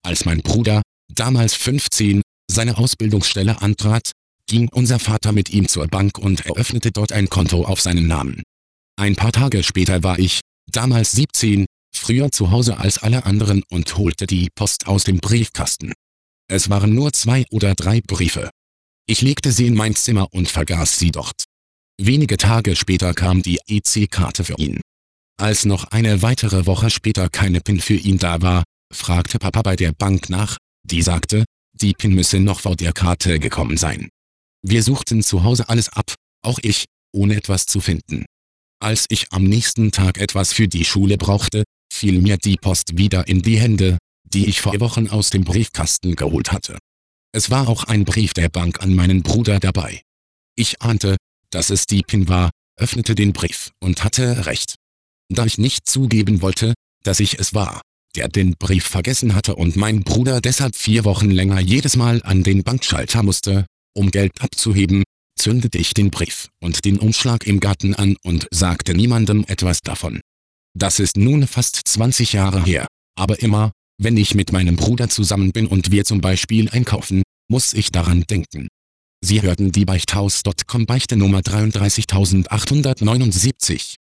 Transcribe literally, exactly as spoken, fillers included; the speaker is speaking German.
Als mein Bruder, damals fünfzehn, seine Ausbildungsstelle antrat, ging unser Vater mit ihm zur Bank und eröffnete dort ein Konto auf seinen Namen. Ein paar Tage später war ich, damals siebzehn, früher zu Hause als alle anderen und holte die Post aus dem Briefkasten. Es waren nur zwei oder drei Briefe. Ich legte sie in mein Zimmer und vergaß sie dort. Wenige Tage später kam die E C-Karte für ihn. Als noch eine weitere Woche später keine PIN für ihn da war, fragte Papa bei der Bank nach, die sagte, die PIN müsse noch vor der Karte gekommen sein. Wir suchten zu Hause alles ab, auch ich, ohne etwas zu finden. Als ich am nächsten Tag etwas für die Schule brauchte, fiel mir die Post wieder in die Hände, die ich vor Wochen aus dem Briefkasten geholt hatte. Es war auch ein Brief der Bank an meinen Bruder dabei. Ich ahnte, dass es die PIN war, öffnete den Brief und hatte recht. Da ich nicht zugeben wollte, dass ich es war, der den Brief vergessen hatte und mein Bruder deshalb vier Wochen länger jedes Mal an den Bankschalter musste, um Geld abzuheben, zündete ich den Brief und den Umschlag im Garten an und sagte niemandem etwas davon. Das ist nun fast zwanzig Jahre her, aber immer, wenn ich mit meinem Bruder zusammen bin und wir zum Beispiel einkaufen, muss ich daran denken. Sie hörten die Beichthaus Punkt com Beichte Nummer dreiunddreißigtausendachthundertneunundsiebzig.